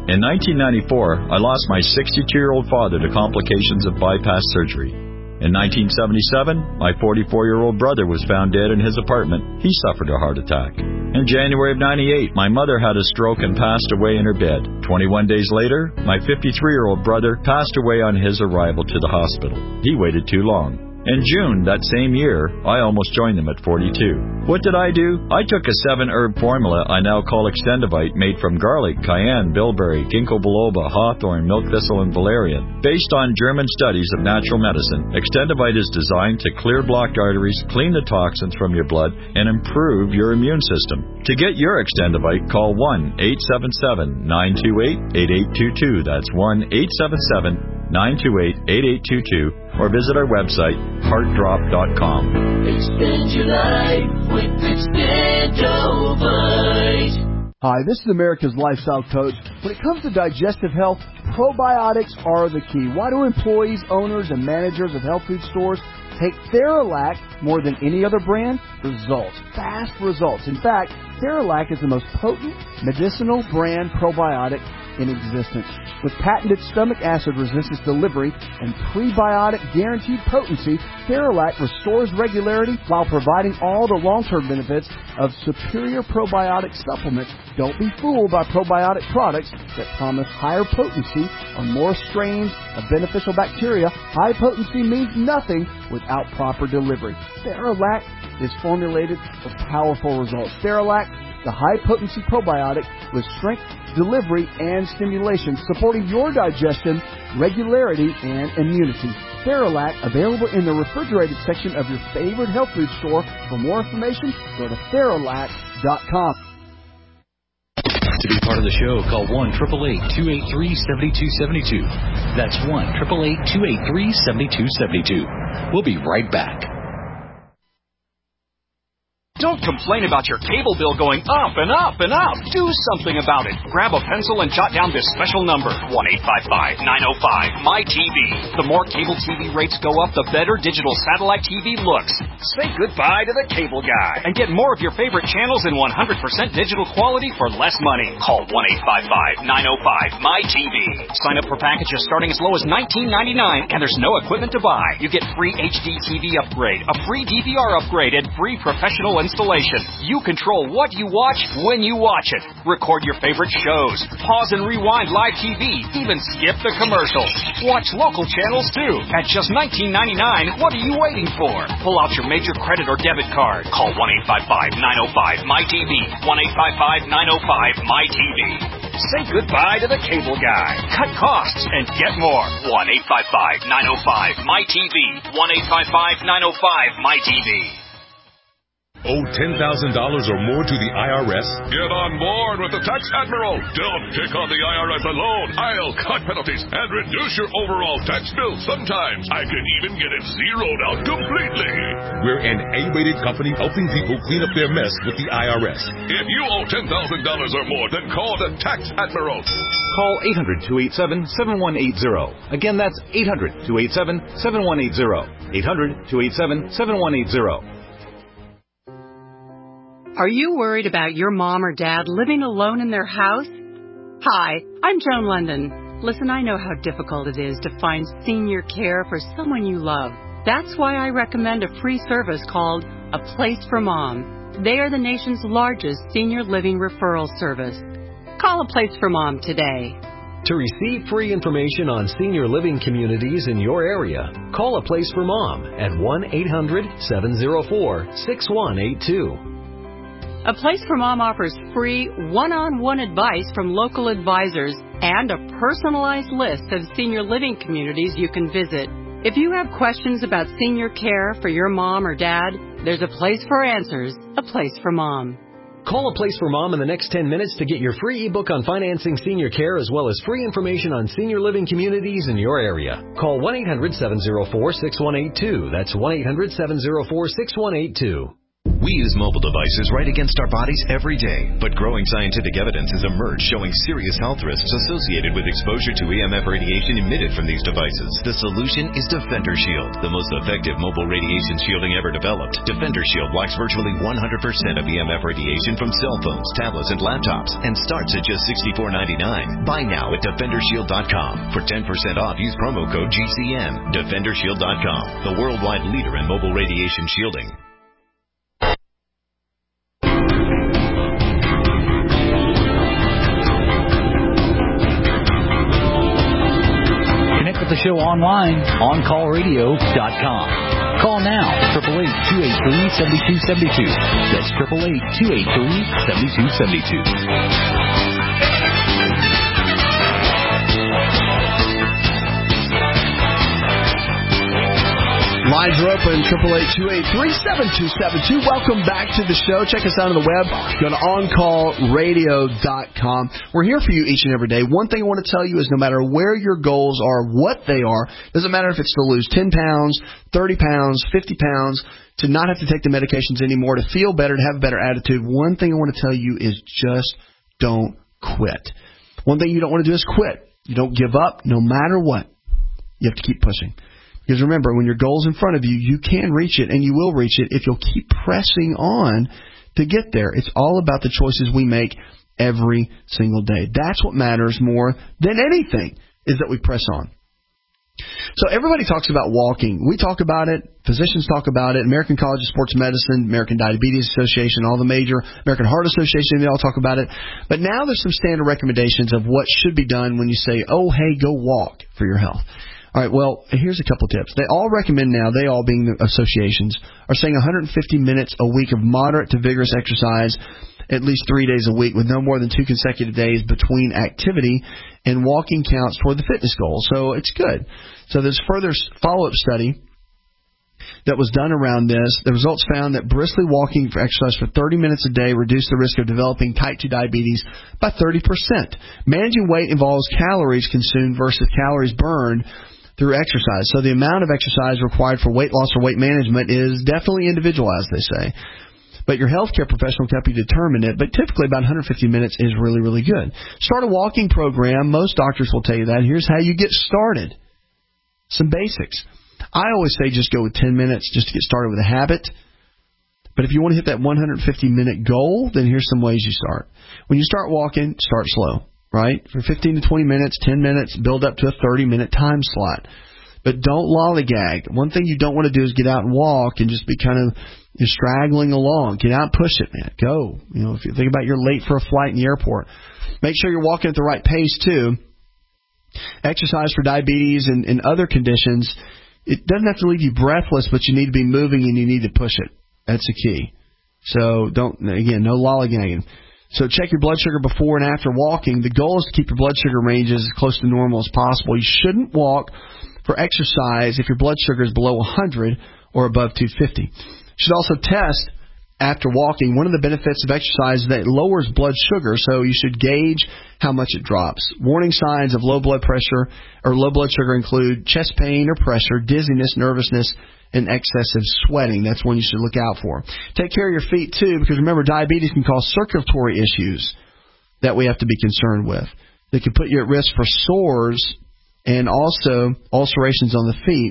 In nineteen ninety-four, I lost my sixty-two-year-old father to complications of bypass surgery. In nineteen seventy-seven, my forty-four-year-old brother was found dead in his apartment. He suffered a heart attack. In January of ninety-eight, my mother had a stroke and passed away in her bed. twenty-one days later, my fifty-three-year-old brother passed away on his arrival to the hospital. He waited too long. In June that same year, I almost joined them at forty-two. What did I do? I took a seven-herb formula I now call Extendivite, made from garlic, cayenne, bilberry, ginkgo biloba, hawthorn, milk thistle, and valerian. Based on German studies of natural medicine, Extendivite is designed to clear blocked arteries, clean the toxins from your blood, and improve your immune system. To get your Extendivite, call one eight seven seven, nine two eight, eight eight two two. That's one eight seven seven, nine two eight, eight eight two two, or visit our website, heart drop dot com. Extend your life with Extendovite. Hi, this is America's Lifestyle Coach. When it comes to digestive health, probiotics are the key. Why do employees, owners, and managers of health food stores take Theralac more than any other brand? Results. Fast results. In fact, Theralac is the most potent medicinal brand probiotic in existence. With patented stomach acid resistance delivery and prebiotic guaranteed potency, Theralac restores regularity while providing all the long-term benefits of superior probiotic supplements. Don't be fooled by probiotic products that promise higher potency or more strains of beneficial bacteria. High potency means nothing without proper delivery. Theralac is formulated for powerful results. Theralac, the high-potency probiotic with strength, delivery, and stimulation, supporting your digestion, regularity, and immunity. Theralac, available in the refrigerated section of your favorite health food store. For more information, go to Theralac dot com. To be part of the show, call one eight eight eight, two eight three, seven two seven two. That's one eight eight eight, two eight three, seven two seven two. We'll be right back. Don't complain about your cable bill going up and up and up. Do something about it. Grab a pencil and jot down this special number, one eight five five, nine oh five, M Y T V. The more cable T V rates go up, the better digital satellite T V looks. Say goodbye to the cable guy and get more of your favorite channels in one hundred percent digital quality for less money. Call one eight five five, nine oh five, M Y T V. Sign up for packages starting as low as nineteen ninety-nine, and there's no equipment to buy. You get free H D T V upgrade, a free D V R upgrade, and free professional installation. You control what you watch when you watch it. Record your favorite shows. Pause and rewind live T V. Even skip the commercials. Watch local channels too. At just nineteen ninety-nine, what are you waiting for? Pull out your major credit or debit card. Call one eight five five, nine oh five, M Y T V. one eight five five, nine oh five, M Y T V. Say goodbye to the cable guy. Cut costs and get more. one eight five five, nine oh five, M Y T V. one eight five five, nine oh five, M Y T V. Owe ten thousand dollars or more to the I R S? Get on board with the Tax Admiral. Don't take on the I R S alone. I'll cut penalties and reduce your overall tax bill. Sometimes I can even get it zeroed out completely. We're an A-rated company helping people clean up their mess with the I R S. If you owe ten thousand dollars or more, then call the Tax Admiral. Call eight hundred, two eight seven, seven one eight zero. Again, that's eight hundred, two eight seven, seven one eight zero. eight hundred, two eight seven, seven one eight zero. Are you worried about your mom or dad living alone in their house? Hi, I'm Joan London. Listen, I know how difficult it is to find senior care for someone you love. That's why I recommend a free service called A Place for Mom. They are the nation's largest senior living referral service. Call A Place for Mom today. To receive free information on senior living communities in your area, call A Place for Mom at one eight hundred, seven oh four, six one eight two. A Place for Mom offers free one-on-one advice from local advisors and a personalized list of senior living communities you can visit. If you have questions about senior care for your mom or dad, there's a place for answers, A Place for Mom. Call A Place for Mom in the next ten minutes to get your free ebook on financing senior care as well as free information on senior living communities in your area. Call one eight hundred, seven oh four, six one eight two. That's one eight hundred, seven oh four, six one eight two. We use mobile devices right against our bodies every day, but growing scientific evidence has emerged showing serious health risks associated with exposure to E M F radiation emitted from these devices. The solution is Defender Shield, the most effective mobile radiation shielding ever developed. Defender Shield blocks virtually one hundred percent of E M F radiation from cell phones, tablets, and laptops, and starts at just sixty-four ninety-nine. Buy now at defender shield dot com. For ten percent off, use promo code G C N. defender shield dot com, the worldwide leader in mobile radiation shielding. The show online, on call radio dot com. Call now, eight eight eight, two eight three, seven two seven two. That's eight eight eight, two eight three, seven two seven two. Lines are open, eight eight eight, two eight three, seven two seven two. Welcome back to the show. Check us out on the web. Go to on call radio dot com. We're here for you each and every day. One thing I want to tell you is no matter where your goals are, what they are, doesn't matter if it's to lose ten pounds, thirty pounds, fifty pounds, to not have to take the medications anymore, to feel better, to have a better attitude. One thing I want to tell you is just don't quit. One thing you don't want to do is quit. You don't give up no matter what. You have to keep pushing. Because remember, when your goal's in front of you, you can reach it, and you will reach it if you'll keep pressing on to get there. It's all about the choices we make every single day. That's what matters more than anything, is that we press on. So everybody talks about walking. We talk about it. Physicians talk about it. American College of Sports Medicine, American Diabetes Association, all the major, American Heart Association, they all talk about it. But now there's some standard recommendations of what should be done when you say, oh, hey, go walk for your health. All right, well, here's a couple tips. They all recommend now, they all being the associations, are saying one hundred fifty minutes a week of moderate to vigorous exercise at least three days a week with no more than two consecutive days between activity, and walking counts toward the fitness goal. So it's good. So there's further follow-up study that was done around this. The results found that briskly walking for exercise for thirty minutes a day reduced the risk of developing type two diabetes by thirty percent. Managing weight involves calories consumed versus calories burned through exercise. So the amount of exercise required for weight loss or weight management is definitely individualized, they say. But your healthcare professional can help you determine it. But typically about one hundred fifty minutes is really, really good. Start a walking program. Most doctors will tell you that. Here's how you get started. Some basics. I always say just go with ten minutes just to get started with a habit. But if you want to hit that one hundred fifty minute goal, then here's some ways you start. When you start walking, start slow. Right? For fifteen to twenty minutes, ten minutes, build up to a thirty minute time slot. But don't lollygag. One thing you don't want to do is get out and walk and just be kind of you're straggling along. Get out and push it, man. Go. You know, if you think about you're late for a flight in the airport, make sure you're walking at the right pace too. Exercise for diabetes and, and other conditions, it doesn't have to leave you breathless, but you need to be moving and you need to push it. That's the key. So don't, again, no lollygagging. So check your blood sugar before and after walking. The goal is to keep your blood sugar ranges as close to normal as possible. You shouldn't walk for exercise if your blood sugar is below one hundred or above two fifty. You should also test after walking. One of the benefits of exercise is that it lowers blood sugar, so you should gauge how much it drops. Warning signs of low blood pressure or low blood sugar include chest pain or pressure, dizziness, nervousness, and excessive sweating. That's one you should look out for. Take care of your feet, too, because remember, diabetes can cause circulatory issues that we have to be concerned with. They can put you at risk for sores and also ulcerations on the feet.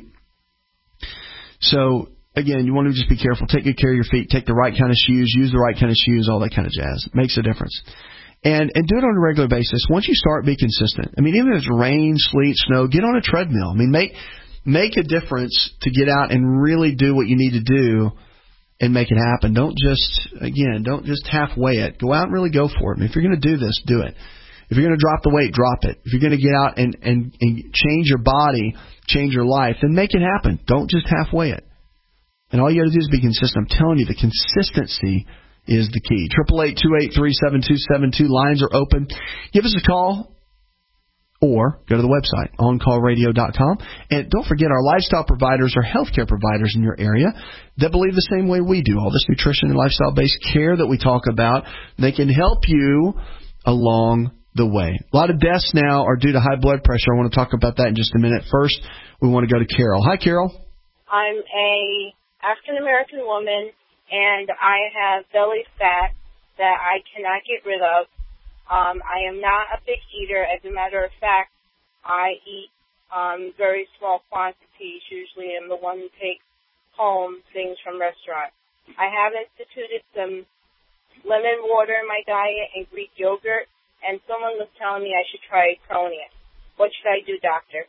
So, again, you want to just be careful. Take good care of your feet. Take the right kind of shoes. Use the right kind of shoes, all that kind of jazz. It makes a difference. And and do it on a regular basis. Once you start, be consistent. I mean, even if it's rain, sleet, snow, get on a treadmill. I mean, make... Make a difference to get out and really do what you need to do and make it happen. Don't just, again, don't just halfway it. Go out and really go for it. I mean, if you're going to do this, do it. If you're going to drop the weight, drop it. If you're going to get out and, and, and change your body, change your life, then make it happen. Don't just halfway it. And all you got to do is be consistent. I'm telling you, the consistency is the key. eight eight eight, two eight three, seven two seven two. Lines are open. Give us a call. Or go to the website, on call radio dot com. And don't forget, our lifestyle providers are healthcare providers in your area that believe the same way we do. All this nutrition and lifestyle-based care that we talk about, they can help you along the way. A lot of deaths now are due to high blood pressure. I want to talk about that in just a minute. First, we want to go to Carol. Hi, Carol. I'm a African-American woman, and I have belly fat that I cannot get rid of. Um, I am not a big eater. As a matter of fact, I eat um, very small quantities. Usually I'm the one who takes home things from restaurants. I have instituted some lemon water in my diet and Greek yogurt, and someone was telling me I should try Pronia. What should I do, doctor?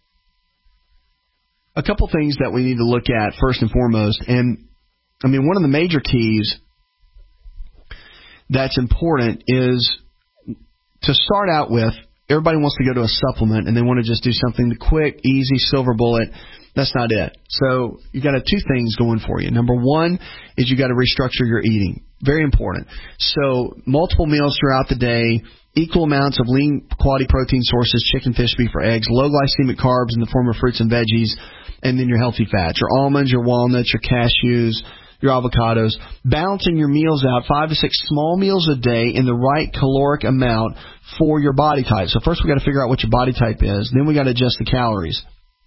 A couple things that we need to look at first and foremost, and I mean, one of the major keys that's important is to start out with, everybody wants to go to a supplement and they want to just do something quick, easy, silver bullet. That's not it. So you got two things going for you. Number one is you got to restructure your eating. Very important. So multiple meals throughout the day, equal amounts of lean quality protein sources, chicken, fish, beef, or eggs, low glycemic carbs in the form of fruits and veggies, and then your healthy fats, your almonds, your walnuts, your cashews, your avocados. Balancing your meals out, five to six small meals a day in the right caloric amount for your body type. So first we got to figure out what your body type is. Then we got to adjust the calories.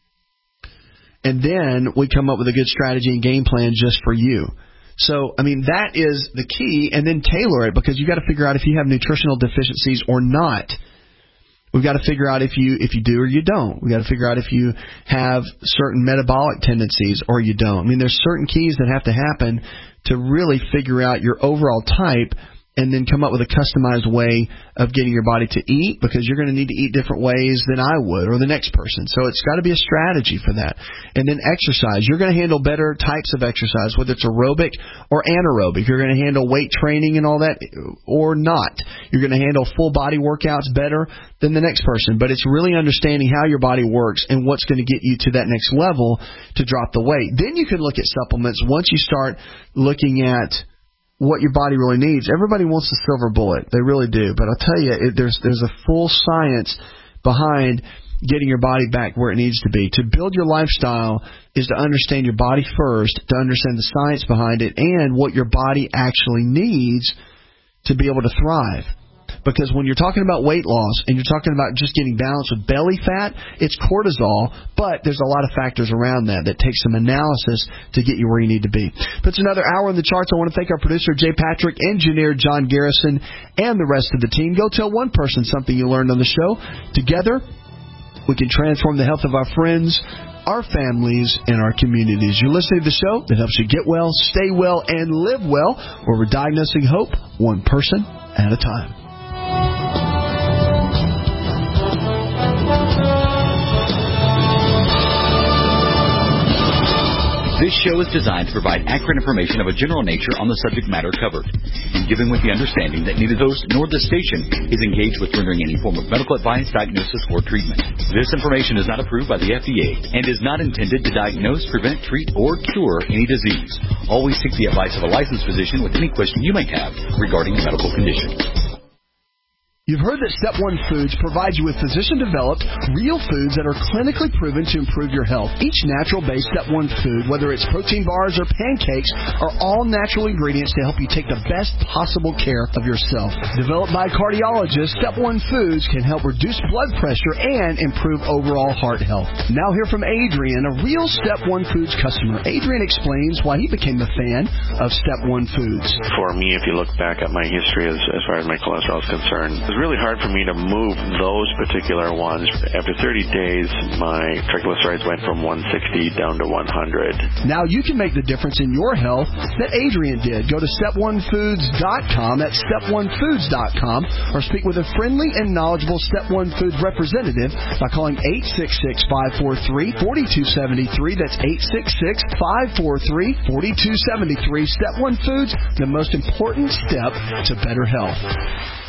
And then we come up with a good strategy and game plan just for you. So, I mean, that is the key. And then tailor it, because you got to figure out if you have nutritional deficiencies or not. We've got to figure out if you if you do or you don't. We've got to figure out if you have certain metabolic tendencies or you don't. I mean, there's certain keys that have to happen to really figure out your overall type and then come up with a customized way of getting your body to eat, because you're going to need to eat different ways than I would or the next person. So it's got to be a strategy for that. And then exercise. You're going to handle better types of exercise, whether it's aerobic or anaerobic. You're going to handle weight training and all that or not. You're going to handle full body workouts better than the next person. But it's really understanding how your body works and what's going to get you to that next level to drop the weight. Then you can look at supplements once you start looking at what your body really needs. Everybody wants the silver bullet. They really do. But I'll tell you, it, there's there's a full science behind getting your body back where it needs to be. To build your lifestyle is to understand your body first, to understand the science behind it, and what your body actually needs to be able to thrive. Because when you're talking about weight loss and you're talking about just getting balanced with belly fat, it's cortisol, but there's a lot of factors around that that take some analysis to get you where you need to be. But it's another hour in the charts. I want to thank our producer, Jay Patrick, engineer John Garrison, and the rest of the team. Go tell one person something you learned on the show. Together, we can transform the health of our friends, our families, and our communities. You're listening to the show that helps you get well, stay well, and live well, where we're diagnosing hope one person at a time. This show is designed to provide accurate information of a general nature on the subject matter covered, and given with the understanding that neither the host nor the station is engaged with rendering any form of medical advice, diagnosis, or treatment. This information is not approved by the F D A and is not intended to diagnose, prevent, treat, or cure any disease. Always seek the advice of a licensed physician with any question you may have regarding a medical condition. You've heard that Step One Foods provides you with physician-developed, real foods that are clinically proven to improve your health. Each natural-based Step One food, whether it's protein bars or pancakes, are all natural ingredients to help you take the best possible care of yourself. Developed by cardiologists, Step One Foods can help reduce blood pressure and improve overall heart health. Now hear from Adrian, a real Step One Foods customer. Adrian explains why he became a fan of Step One Foods. For me, if you look back at my history as, as far as my cholesterol is concerned, it was really hard for me to move those particular ones. After thirty days, my triglycerides went from one sixty down to one hundred. Now you can make the difference in your health that Adrian did. Go to step one foods dot com. That's step one foods dot com. Or speak with a friendly and knowledgeable Step One Foods representative by calling eight six six, five four three, four two seven three. That's eight six six, five four three, four two seven three. Step One Foods, the most important step to better health.